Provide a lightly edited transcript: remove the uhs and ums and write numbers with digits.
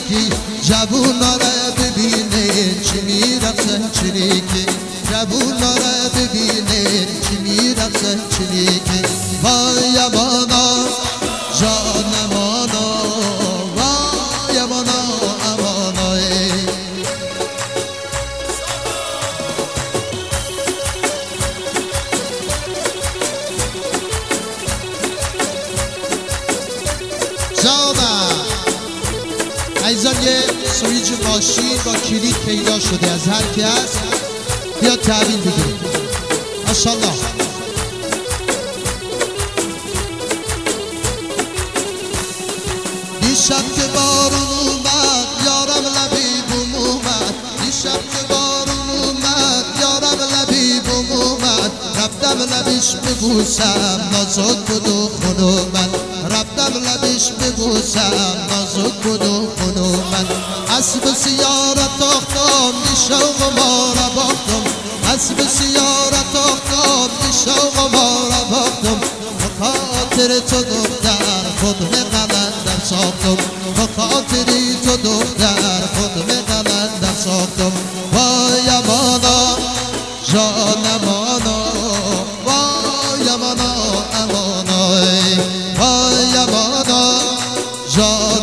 چریکی جوونا را ببینه چی میرقصن چریکی جوونا را ببینه چی میرقصن چریکی وای امانا جان امانا وای امانا امانا جانا عزیزان یه سویچ ماشین با کلید پیدا شده از هر کی هست بیاد تحویل بگیریم ماشاءالله دیشب که بارون اومد یارم لبیبم اومد دیشب که بارون اومد یارم لبیبم اومد رفتم لبیش ببوسم نازک بود و خون اومد رفتم لبیش ببوسم نازک بود و خون اومد اسب سیارت آختم دی شوق ما را باختم اسب سیارت آختم دی شوق ما را باختم بخاطر تو دختر خودم قلندم ساختم بخاطری تو دختر خودم قلندم ساختم وای امانا جان امانا وای امانا امانا وای امانا جان